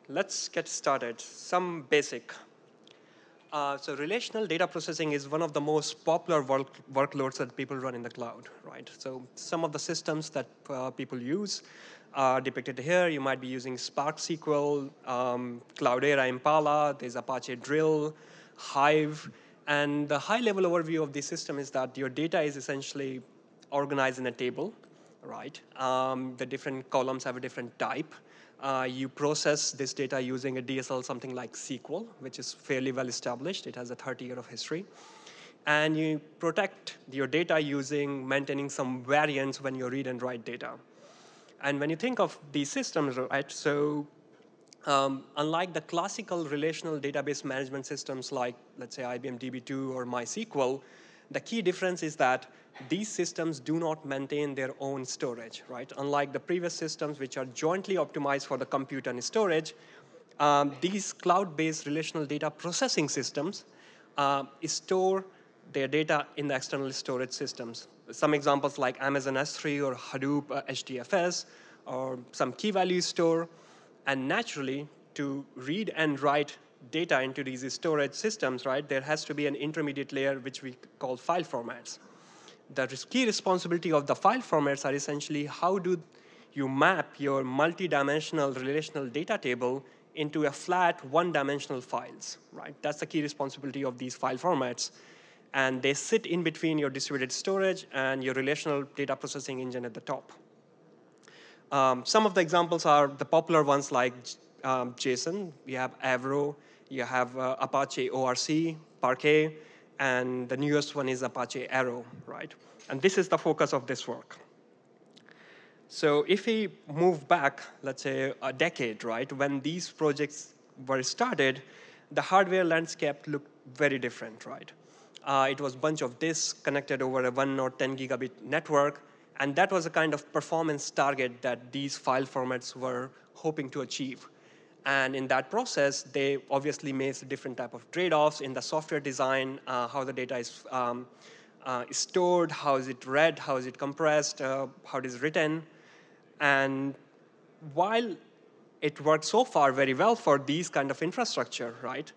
let's get started. Some basic. So relational data processing is one of the most popular workloads that people run in the cloud, right? So some of the systems that people use are depicted here. You might be using Spark SQL, Cloudera Impala, there's Apache Drill, Hive, and the high-level overview of this system is that your data is essentially organized in a table, right? The different columns have a different type. You process this data using a DSL, something like SQL, which is fairly well established. It has a 30-year of history. And you protect your data using maintaining some variants when you read and write data. And when you think of these systems, right, so unlike the classical relational database management systems like, let's say, IBM DB2 or MySQL, the key difference is that these systems do not maintain their own storage, right? Unlike the previous systems, which are jointly optimized for the compute and storage, these cloud-based relational data processing systems store their data in the external storage systems. Some examples like Amazon S3 or Hadoop HDFS or some key value store. And naturally, to read and write data into these storage systems, right, there has to be an intermediate layer which we call file formats. The key responsibility of the file formats are essentially how do you map your multi-dimensional relational data table into a flat one-dimensional files, right? That's the key responsibility of these file formats. And they sit in between your distributed storage and your relational data processing engine at the top. Some of the examples are the popular ones like JSON. You have Avro, you have Apache ORC, Parquet, and the newest one is Apache Arrow, right? And this is the focus of this work. So if we move back, let's say a decade, right, when these projects were started, the hardware landscape looked very different, right? It was a bunch of disks connected over a 1 or 10 gigabit network, and that was a kind of performance target that these file formats were hoping to achieve. And in that process, they obviously made different type of trade-offs in the software design, how the data is stored, how is it read, how is it compressed, how it is written. And while it worked so far very well for these kind of infrastructure, right?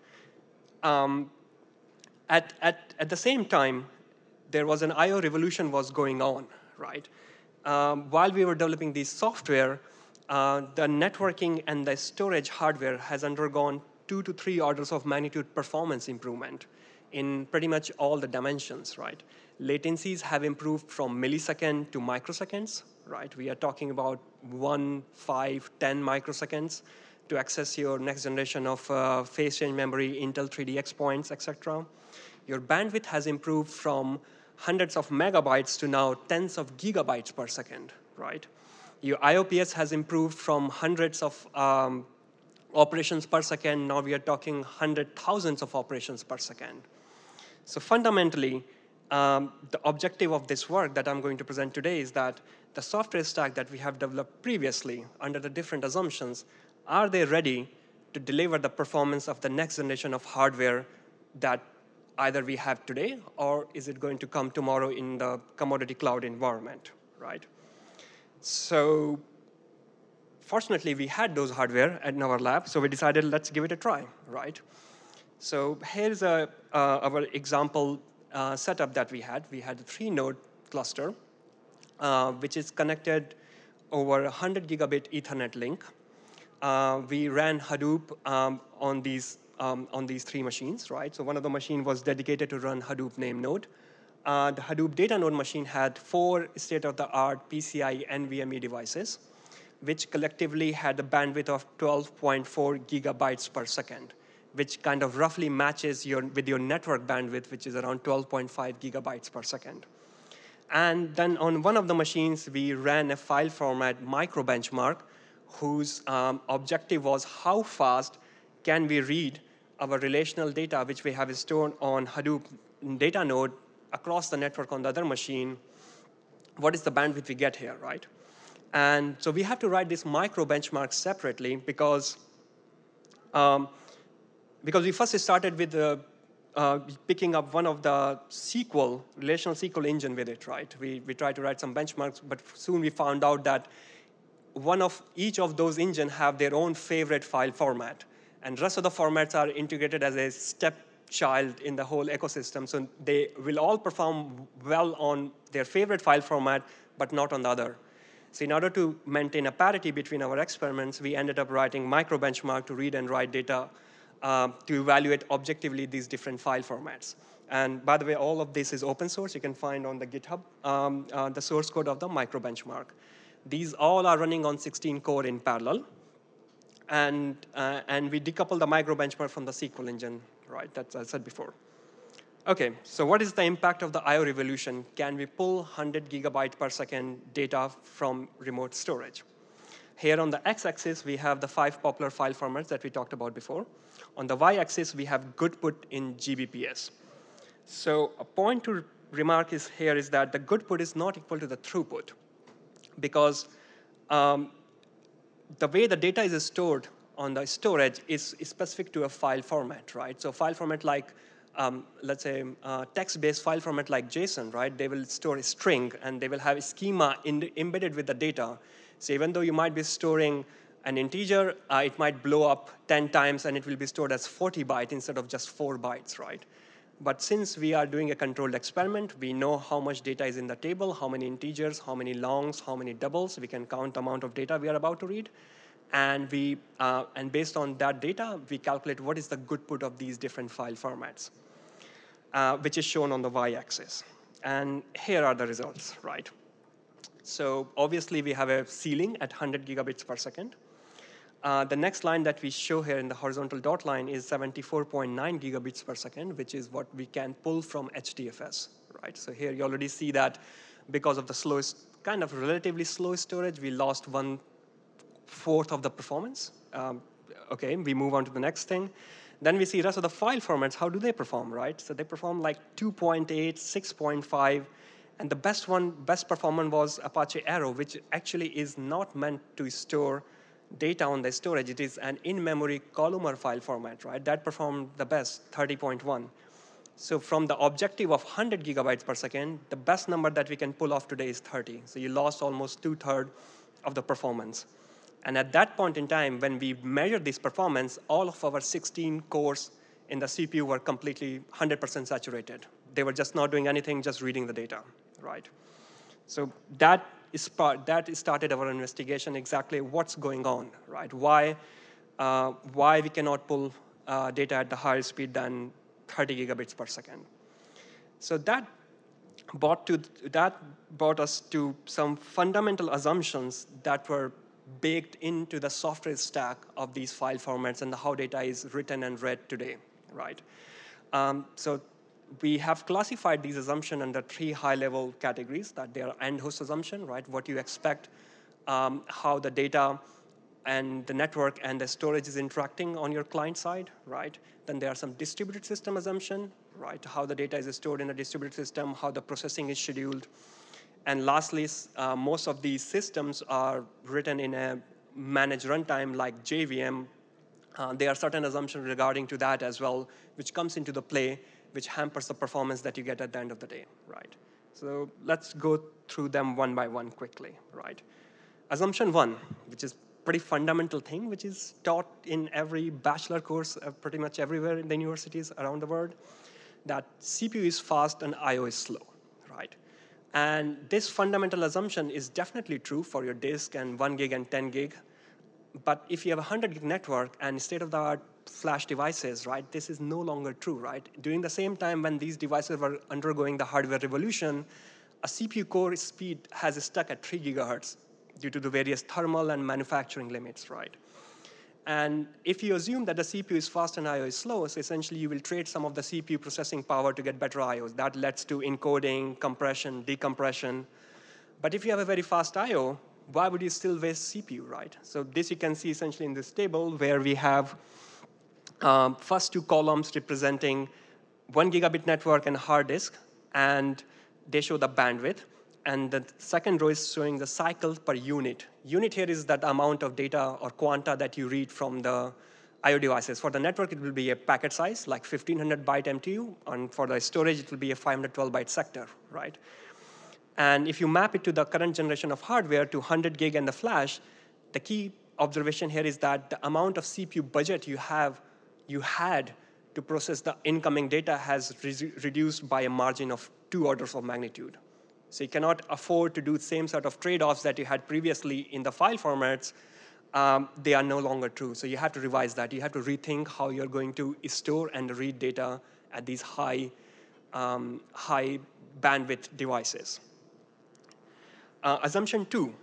At the same time, there was an I/O revolution was going on, right? While we were developing this software, the networking and the storage hardware has undergone 2 to 3 orders of magnitude performance improvement in pretty much all the dimensions, right? Latencies have improved from millisecond to microseconds, right? We are talking about 1, 5, 10 microseconds to access your next generation of phase change memory, Intel 3DX points, etc. Your bandwidth has improved from hundreds of megabytes to now tens of gigabytes per second, right? Your IOPS has improved from hundreds of operations per second. Now we are talking hundred thousands of operations per second. So fundamentally, the objective of this work that I'm going to present today is that the software stack that we have developed previously under the different assumptions, are they ready to deliver the performance of the next generation of hardware that either we have today or is it going to come tomorrow in the commodity cloud environment, right? So fortunately, we had those hardware in our lab, so we decided let's give it a try, right? So here's our example setup that we had. We had a 3-node cluster, which is connected over 100 gigabit Ethernet link. We ran Hadoop on these 3 machines, right? So one of the machines was dedicated to run Hadoop name node. The Hadoop data node machine had 4 state-of-the-art PCIe NVMe devices, which collectively had a bandwidth of 12.4 gigabytes per second, which kind of roughly matches with your network bandwidth, which is around 12.5 gigabytes per second. And then on one of the machines, we ran a file format micro benchmark, whose objective was how fast can we read our relational data, which we have stored on Hadoop data node across the network on the other machine. What is the bandwidth we get here, right? And so we have to write this micro benchmark separately because we first started with picking up one of the SQL, relational SQL engine with it, right? We tried to write some benchmarks, but soon we found out that each of those engines have their own favorite file format, and rest of the formats are integrated as a stepchild in the whole ecosystem. So they will all perform well on their favorite file format, but not on the other. So in order to maintain a parity between our experiments, we ended up writing micro benchmark to read and write data to evaluate objectively these different file formats. And by the way, all of this is open source. You can find on the GitHub the source code of the micro benchmark. These all are running on 16 core in parallel. And we decouple the micro benchmark from the SQL engine, right? That's I said before. Okay, so what is the impact of the I/O revolution? Can we pull 100 gigabyte per second data from remote storage? Here on the x-axis, we have the 5 popular file formats that we talked about before. On the y-axis, we have goodput in GBPS. So a point to remark is here is that the goodput is not equal to the throughput, because the way the data is stored on the storage is specific to a file format, right? So file format like, let's say, text-based file format like JSON, right? They will store a string, and they will have a schema embedded with the data. So even though you might be storing an integer, it might blow up 10 times, and it will be stored as 40 bytes instead of just 4 bytes, right? But since we are doing a controlled experiment, we know how much data is in the table, how many integers, how many longs, how many doubles. We can count the amount of data we are about to read. And based on that data, we calculate what is the goodput of these different file formats, which is shown on the y-axis. And here are the results, right? So obviously, we have a ceiling at 100 gigabits per second. The next line that we show here in the horizontal dot line is 74.9 gigabits per second, which is what we can pull from HDFS, right? So here you already see that because of the slowest, kind of relatively slow storage, we lost 1/4 of the performance. Okay, we move on to the next thing. Then we see rest of the file formats, how do they perform, right? So they perform like 2.8, 6.5, and the best performance was Apache Arrow, which actually is not meant to store data on the storage. It is an in-memory columnar file format, right? That performed the best, 30.1. So from the objective of 100 gigabytes per second, the best number that we can pull off today is 30. So you lost almost 2/3 of the performance. And at that point in time, when we measured this performance, all of our 16 cores in the CPU were completely 100% saturated. They were just not doing anything, just reading the data, right? So that started our investigation, exactly what's going on, right? Why we cannot pull data at the higher speed than 30 gigabits per second. So that brought us to some fundamental assumptions that were baked into the software stack of these file formats and how data is written and read today, right? So we have classified these assumptions under 3 high-level categories. That they are end-host assumption, right? What you expect, how the data and the network and the storage is interacting on your client side, right? Then there are some distributed system assumption, right? How the data is stored in a distributed system, how the processing is scheduled. And lastly, most of these systems are written in a managed runtime like JVM. There are certain assumptions regarding to that as well, which comes into the play, which hampers the performance that you get at the end of the day, right? So let's go through them one by one quickly, right? Assumption 1, which is pretty fundamental thing, which is taught in every bachelor course pretty much everywhere in the universities around the world, that CPU is fast and I/O is slow, right? And this fundamental assumption is definitely true for your disk and 1 gig and 10 gig. But if you have a 100 gig network and state-of-the-art flash devices, right, this is no longer true, right? During the same time when these devices were undergoing the hardware revolution, a CPU core speed has stuck at 3 gigahertz due to the various thermal and manufacturing limits, right? And if you assume that the CPU is fast and I/O is slow, so essentially you will trade some of the CPU processing power to get better I/Os. That leads to encoding, compression, decompression. But if you have a very fast I/O, why would you still waste CPU, right? So this you can see essentially in this table where we have first 2 columns representing 1 gigabit network and hard disk, and they show the bandwidth. And the second row is showing the cycles per unit. Unit here is that amount of data or quanta that you read from the I/O devices. For the network, it will be a packet size, like 1500 byte MTU, and for the storage, it will be a 512 byte sector, right? And if you map it to the current generation of hardware to 100 gig and the flash, the key observation here is that the amount of CPU budget you had to process the incoming data has reduced by a margin of 2 orders of magnitude. So you cannot afford to do the same sort of trade-offs that you had previously in the file formats. They are no longer true. So you have to revise that. You have to rethink how you're going to store and read data at these high bandwidth devices. Assumption 2,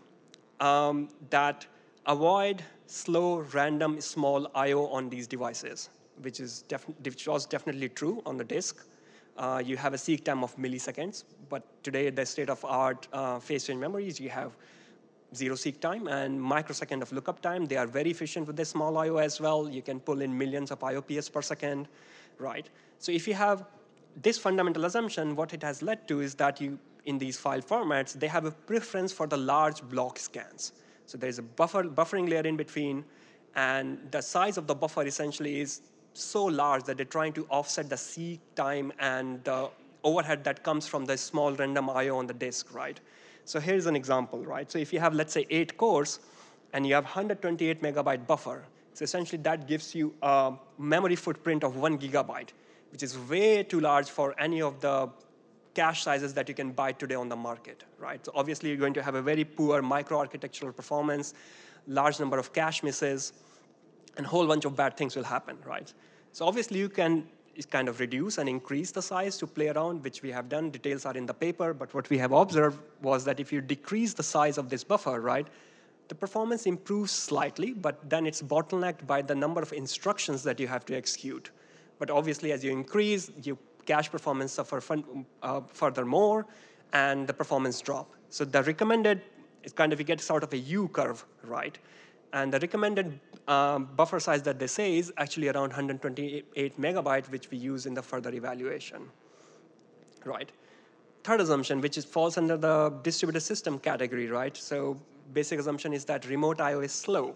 that avoid slow, random, small I/O on these devices, which was definitely true on the disk. You have a seek time of milliseconds, but today the state-of-art phase-change memories, you have 0 seek time and microsecond of lookup time. They are very efficient with the small I/O as well. You can pull in millions of IOPS per second, right? So if you have this fundamental assumption, what it has led to is that in these file formats, they have a preference for the large block scans. So there's a buffering layer in between, and the size of the buffer essentially is so large that they're trying to offset the seek time and the overhead that comes from the small random I/O on the disk, right? So here's an example, right? So if you have, let's say, 8 cores, and you have 128 megabyte buffer, so essentially that gives you a memory footprint of 1 gigabyte, which is way too large for any of the cache sizes that you can buy today on the market, right? So obviously, you're going to have a very poor microarchitectural performance, large number of cache misses, and a whole bunch of bad things will happen, right? So obviously, you can kind of reduce and increase the size to play around, which we have done. Details are in the paper, but what we have observed was that if you decrease the size of this buffer, right, the performance improves slightly, but then it's bottlenecked by the number of instructions that you have to execute. But obviously, as you increase, your cache performance suffer furthermore, and the performance drop. So the recommended is kind of, you get sort of a U curve, right? And the recommended buffer size that they say is actually around 128 megabyte, which we use in the further evaluation, right? Third assumption, which falls under the distributed system category, right? So basic assumption is that remote I/O is slow.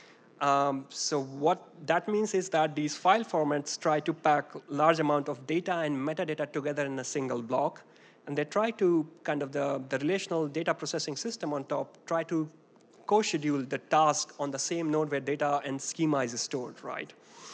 So what that means is that these file formats try to pack large amount of data and metadata together in a single block, and they try to kind of the relational data processing system on top try to co-schedule the task on the same node where data and schema is stored, right?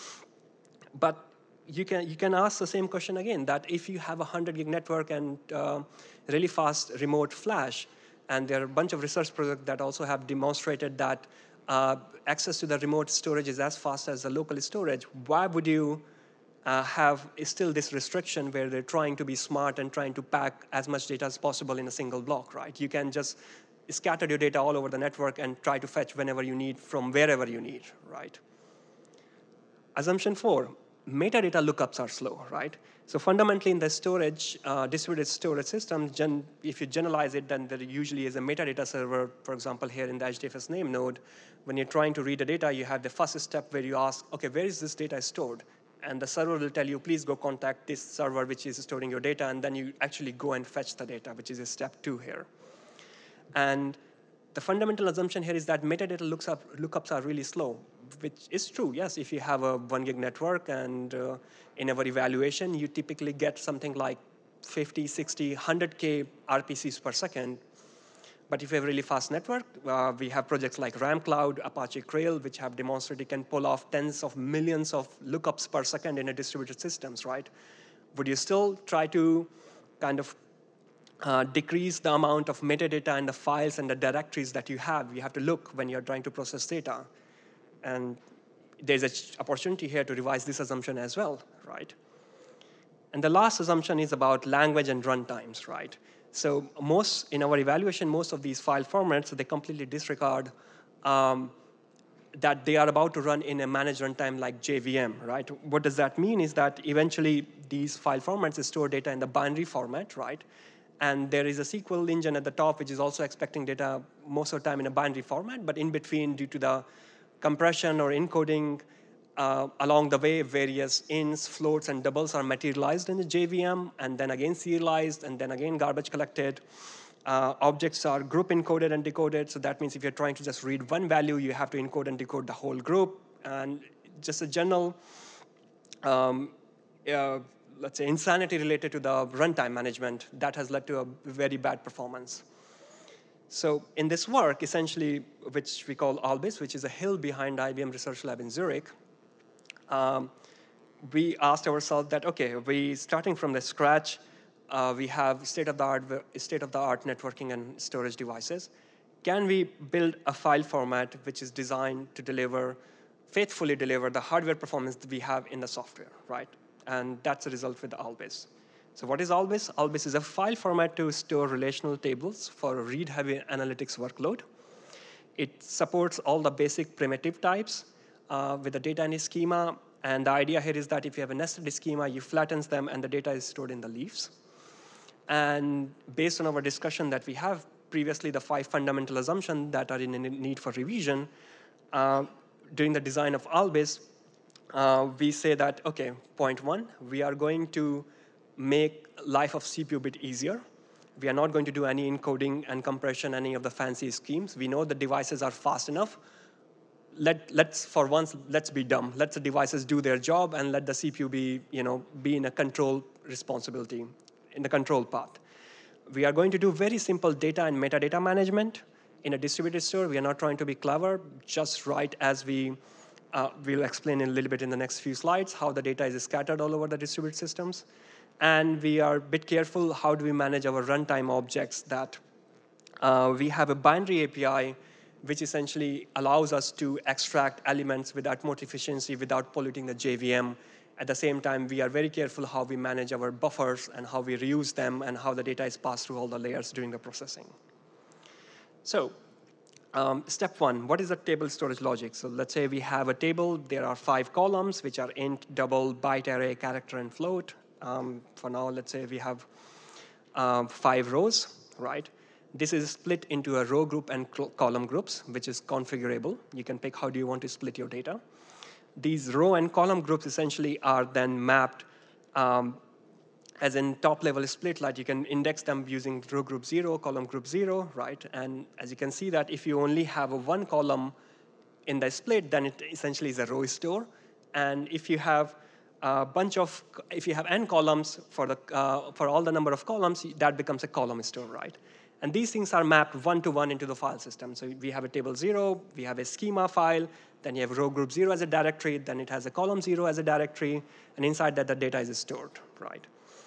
But you can ask the same question again, that if you have a 100 gig network and really fast remote flash, and there are a bunch of research projects that also have demonstrated that access to the remote storage is as fast as the local storage, why would you have still this restriction where they're trying to be smart and trying to pack as much data as possible in a single block, right? You can just scatter your data all over the network and try to fetch whenever you need from wherever you need, right? Assumption 4, metadata lookups are slow, right? So fundamentally in the storage, distributed storage system, if you generalize it, then there usually is a metadata server, for example, here in the HDFS name node. When you're trying to read the data, you have the first step where you ask, okay, where is this data stored? And the server will tell you, please go contact this server which is storing your data, and then you actually go and fetch the data, which is a step 2 here. And the fundamental assumption here is that metadata lookups are really slow, which is true. Yes, if you have a 1 gig network and in our evaluation, you typically get something like 50, 60, 100K RPCs per second. But if you have a really fast network, we have projects like RamCloud, Apache Trail, which have demonstrated it can pull off tens of millions of lookups per second in a distributed systems, right? Would you still try to kind of decrease the amount of metadata and the files and the directories that you have? You have to look when you're trying to process data. And there's an opportunity here to revise this assumption as well, right? And the last assumption is about language and runtimes, right? So in our evaluation, most of these file formats, they completely disregard that they are about to run in a managed runtime like JVM, right? What does that mean is that eventually these file formats store data in the binary format, right? And there is a SQL engine at the top, which is also expecting data most of the time in a binary format, but in between, due to the compression or encoding along the way, various ints, floats, and doubles are materialized in the JVM, and then again serialized, and then again garbage collected. Objects are group encoded and decoded, so that means if you're trying to just read one value, you have to encode and decode the whole group. And just a general, let's say, insanity related to the runtime management that has led to a very bad performance. So in this work, essentially, which we call ALBIS, which is a hill behind IBM Research Lab in Zurich, we asked ourselves that, okay, we starting from the scratch, we have state-of-the-art networking and storage devices. Can we build a file format which is designed to deliver, faithfully deliver the hardware performance that we have in the software, right? And that's the result with ALBIS. So what is ALBIS? ALBIS is a file format to store relational tables for a read-heavy analytics workload. It supports all the basic primitive types with the data in a schema. And the idea here is that if you have a nested schema, you flatten them, and the data is stored in the leaves. And based on our discussion that we have previously, the 5 fundamental assumptions that are in need for revision, during the design of ALBIS, we say that, okay, point 1, we are going to make life of CPU a bit easier. We are not going to do any encoding and compression, any of the fancy schemes. We know the devices are fast enough. Let's for once, let's be dumb. Let the devices do their job and let the CPU be in a control responsibility, in the control path. We are going to do very simple data and metadata management in a distributed store. We are not trying to be clever, just write as we'll explain in a little bit in the next few slides how the data is scattered all over the distributed systems. And we are a bit careful how do we manage our runtime objects that we have a binary API which essentially allows us to extract elements with utmost efficiency without polluting the JVM. At the same time, we are very careful how we manage our buffers and how we reuse them and how the data is passed through all the layers during the processing. So step 1, what is the table storage logic? So let's say we have a table. There are 5 columns, which are int, double, byte array, character, and float. For now, let's say we have 5 rows, right? This is split into a row group and column groups, which is configurable. You can pick how do you want to split your data. These row and column groups essentially are then mapped as in top level split, like you can index them using row group 0, column group 0, right? And as you can see that if you only have a 1 column in the split, then it essentially is a row store. And if you have if you have n columns for all the number of columns, that becomes a column store, right? And these things are mapped one-to-one into the file system. So we have a table 0, we have a schema file, then you have row group 0 as a directory, then it has a column 0 as a directory, and inside that the data is stored, right?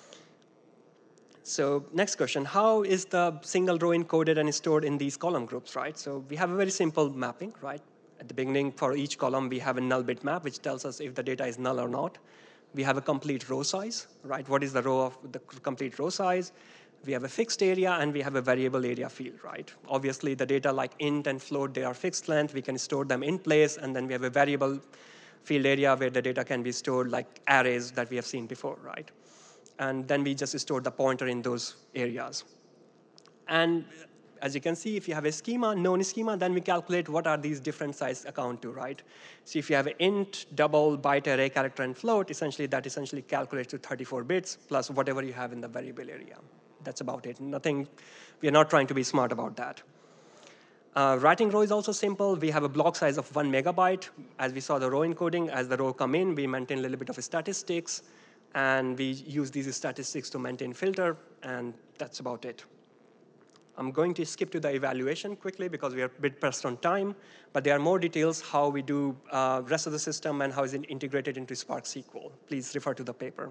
So next question, how is the single row encoded and stored in these column groups, right? So we have a very simple mapping, right? At the beginning, for each column, we have a null bit map, which tells us if the data is null or not. We have a complete row size, right? What is the row of the complete row size? We have a fixed area, and we have a variable area field, right? Obviously, the data like int and float, they are fixed length. We can store them in place, and then we have a variable field area where the data can be stored like arrays that we have seen before, right? And then we just store the pointer in those areas. And as you can see, if you have a schema, known schema, then we calculate what are these different size account to, right? So if you have an int, double, byte array, character, and float, that essentially calculates to 34 bits plus whatever you have in the variable area. That's about it. Nothing, we are not trying to be smart about that. Writing row is also simple. We have a block size of 1 megabyte. As we saw the row encoding, as the row come in, we maintain a little bit of statistics, and we use these statistics to maintain filter, and that's about it. I'm going to skip to the evaluation quickly because we are a bit pressed on time, but there are more details how we do rest of the system and how is it integrated into Spark SQL. Please refer to the paper.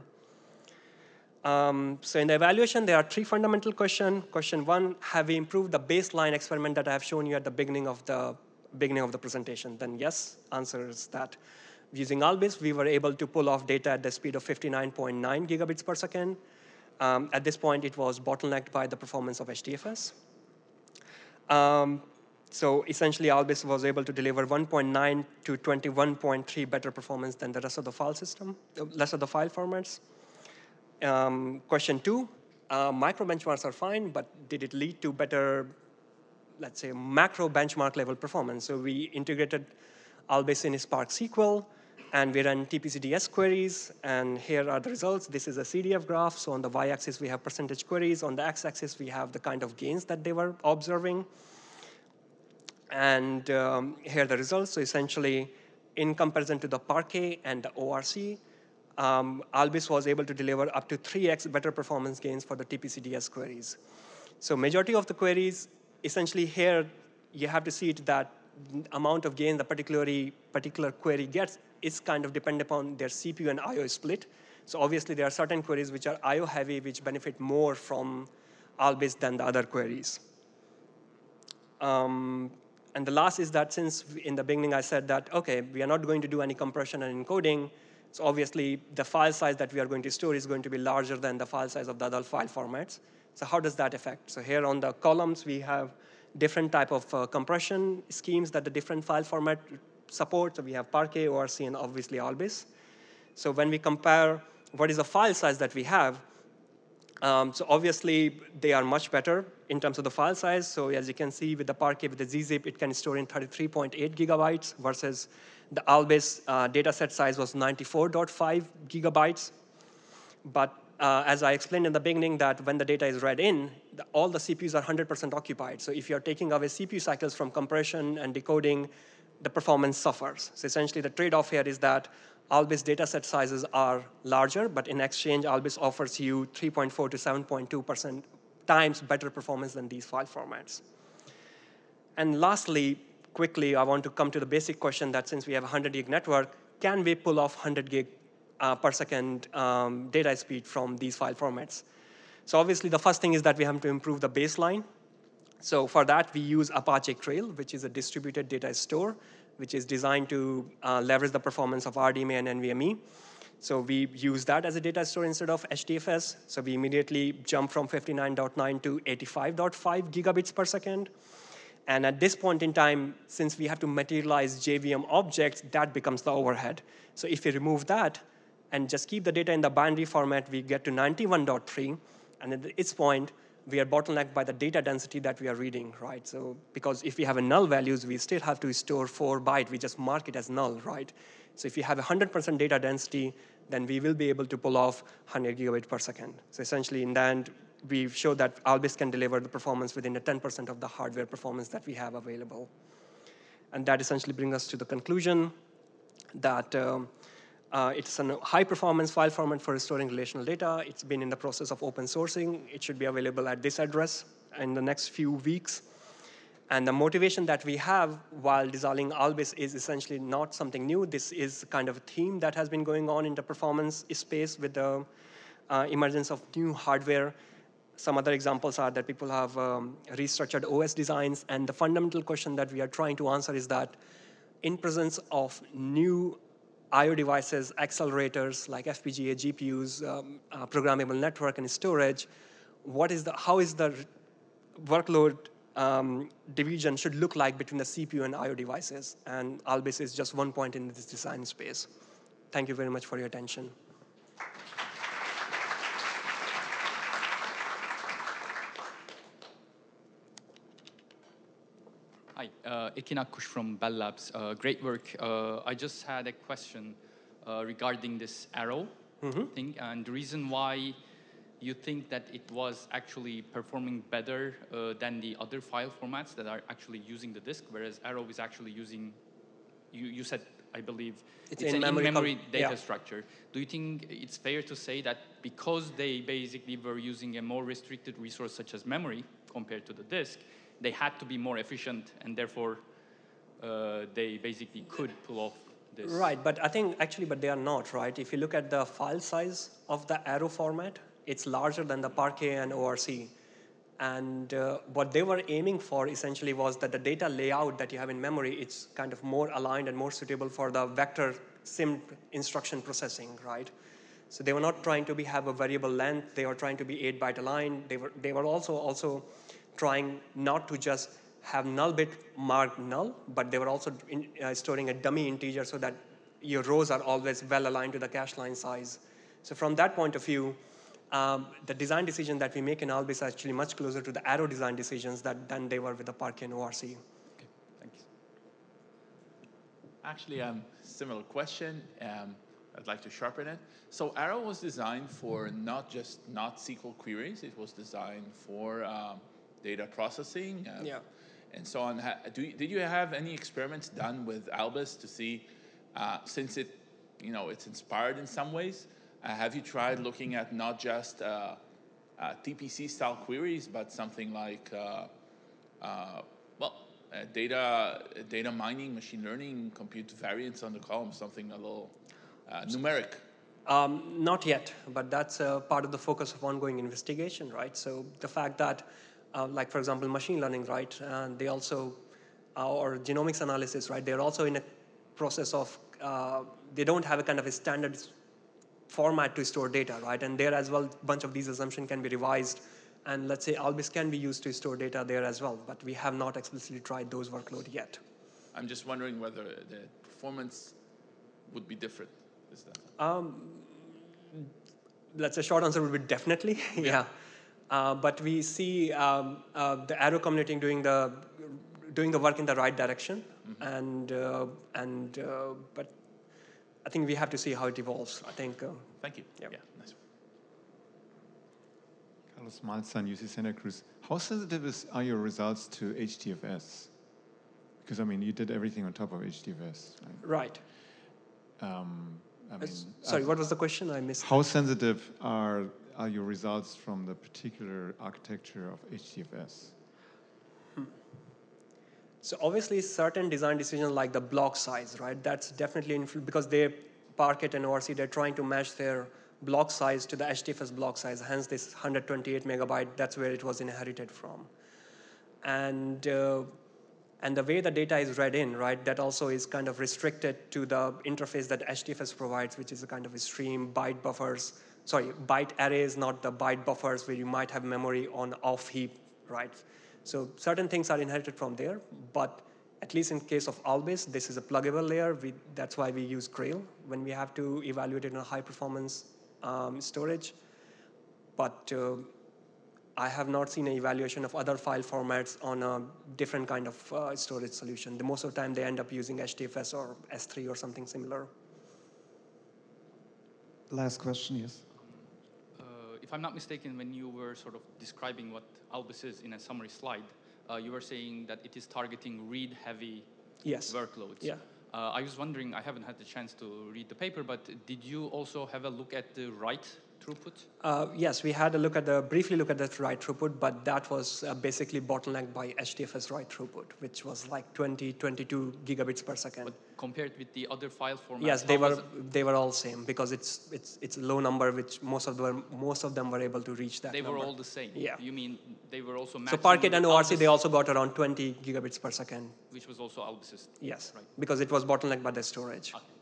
So in the evaluation, there are 3 fundamental questions. Question 1, have we improved the baseline experiment that I have shown you at the beginning of the presentation? Then yes, answer is that. Using ALBIS, we were able to pull off data at the speed of 59.9 gigabits per second. At this point, it was bottlenecked by the performance of HDFS. So essentially, ALBIS was able to deliver 1.9 to 21.3 better performance than the rest of the file system, the rest of the file formats. Question 2, micro benchmarks are fine, but did it lead to better, let's say, macro benchmark level performance? So we integrated ALBIS in Spark SQL, and we ran TPCDS queries, and here are the results. This is a CDF graph. So on the y-axis, we have percentage queries. On the x-axis, we have the kind of gains that they were observing. And here are the results. So essentially, in comparison to the Parquet and the ORC, ALBIS was able to deliver up to 3x better performance gains for the TPCDS queries. So majority of the queries essentially here, you have to see it that amount of gain the particular query gets is kind of dependent upon their CPU and I/O split. So obviously, there are certain queries which are I/O heavy, which benefit more from Albis than the other queries. And the last is that since in the beginning I said that, okay, we are not going to do any compression and encoding, so obviously the file size that we are going to store is going to be larger than the file size of the other file formats. So how does that affect? So here on the columns, we have different type of compression schemes that the different file format support. So we have Parquet, ORC, and obviously Albis. So when we compare what is the file size that we have, so obviously, they are much better in terms of the file size. So as you can see with the Parquet, with the gzip, it can store in 33.8 gigabytes versus the Albis dataset size was 94.5 gigabytes. But as I explained in the beginning, that when the data is read in, all the CPUs are 100% occupied. So if you're taking away CPU cycles from compression and decoding, the performance suffers. So essentially, the trade-off here is that Albis dataset sizes are larger, but in exchange, Albis offers you 3.4 to 7.2% times better performance than these file formats. And lastly, quickly, I want to come to the basic question that since we have a 100 gig network, can we pull off 100 gig per second data speed from these file formats? So obviously, the first thing is that we have to improve the baseline. So for that, we use Apache Trail, which is a distributed data store, which is designed to leverage the performance of RDMA and NVMe. So we use that as a data store instead of HDFS. So we immediately jump from 59.9 to 85.5 gigabits per second. And at this point in time, since we have to materialize JVM objects, that becomes the overhead. So if we remove that and just keep the data in the binary format, we get to 91.3. And at its point, we are bottlenecked by the data density that we are reading, right? So because if we have a null values, we still have to store 4 byte. We just mark it as null, right? So if you have 100% data density, then we will be able to pull off 100 gigabit per second. So essentially, in the end, we've showed that Albis can deliver the performance within the 10% of the hardware performance that we have available. And that essentially brings us to the conclusion that it's a high-performance file format for storing relational data. It's been in the process of open sourcing. It should be available at this address in the next few weeks. And the motivation that we have while designing Albis is essentially not something new. This is kind of a theme that has been going on in the performance space with the emergence of new hardware. Some other examples are that people have restructured OS designs. And the fundamental question that we are trying to answer is that in presence of new I/O devices, accelerators like FPGA, GPUs, programmable network, and storage, how is the workload division should look like between the CPU and I/O devices? And Albis is just one point in this design space. Thank you very much for your attention. Hi, Ekin Akkush from Bell Labs. Great work. I just had a question regarding this Arrow thing, and the reason why you think that it was actually performing better than the other file formats that are actually using the disk, whereas Arrow is actually using, you said, I believe, it's an in-memory data structure. Do you think it's fair to say that because they basically were using a more restricted resource such as memory compared to the disk, they had to be more efficient, and therefore they basically could pull off this? Right, but I think actually, but they are not, right? If you look at the file size of the Arrow format, it's larger than the Parquet and ORC. And what they were aiming for essentially was that the data layout that you have in memory, it's kind of more aligned and more suitable for the vector sim instruction processing, right? So they were not trying to have a variable length. They were trying to be 8-byte aligned. They were also trying not to just have null bit marked null, but they were also storing a dummy integer so that your rows are always well aligned to the cache line size. So from that point of view, the design decision that we make in Albis is actually much closer to the Arrow design decisions than they were with the Parquet and ORC. Okay, thanks. Actually, similar question. I'd like to sharpen it. So Arrow was designed for not just SQL queries. It was designed for data processing and so on. Did you have any experiments done with Albis to see, since it's inspired in some ways, have you tried looking at not just TPC style queries, but something like data mining, machine learning, compute variance on the column, something a little numeric? Not yet, but that's part of the focus of ongoing investigation, right? So the fact that, like for example, machine learning, right? They also, or genomics analysis, right? They're also in a process of, they don't have a kind of a standard format to store data, right? And there as well, a bunch of these assumptions can be revised. And let's say Albis can be used to store data there as well, but we have not explicitly tried those workloads yet. I'm just wondering whether the performance would be different. Is that? That's a short answer would be definitely, yeah. But we see the Arrow community doing the work in the right direction, but I think we have to see how it evolves. I think. Thank you. Yeah. Nice. Carlos Malzahn, UC Santa Cruz. How sensitive are your results to HDFS? Because I mean, you did everything on top of HDFS, right? Right. Sorry, what was the question? I missed. How sensitive are your results from the particular architecture of HDFS? So obviously, certain design decisions like the block size, right? That's definitely because Parquet and ORC, they're trying to match their block size to the HDFS block size. Hence, this 128 megabyte. That's where it was inherited from, and the way the data is read in, right? That also is kind of restricted to the interface that HDFS provides, which is a kind of a stream byte buffers. Sorry, byte arrays, not the byte buffers where you might have memory on off heap, right? So certain things are inherited from there, but at least in case of Albis, this is a pluggable layer. That's why we use Grail when we have to evaluate it in a high performance storage. But I have not seen an evaluation of other file formats on a different kind of storage solution. Most of the time, they end up using HDFS or S3 or something similar. Last question, yes. If I'm not mistaken, when you were sort of describing what Albis is in a summary slide, you were saying that it is targeting read-heavy workloads. Yeah. I was wondering, I haven't had the chance to read the paper, but did you also have a look at the write throughput? Yes, we had a briefly look at the write throughput, but that was basically bottlenecked by HDFS write throughput, which was like 22 gigabits per second. But compared with the other file formats? Yes, they were all same because it's a low number, which most of them were able to reach that. They number. were all the same. Yeah. You mean they were also matching? So Parquet and ORC, Albis, they also got around 20 gigabits per second. which was also Albis's. Yes, Right. because it was bottlenecked by the storage. Okay.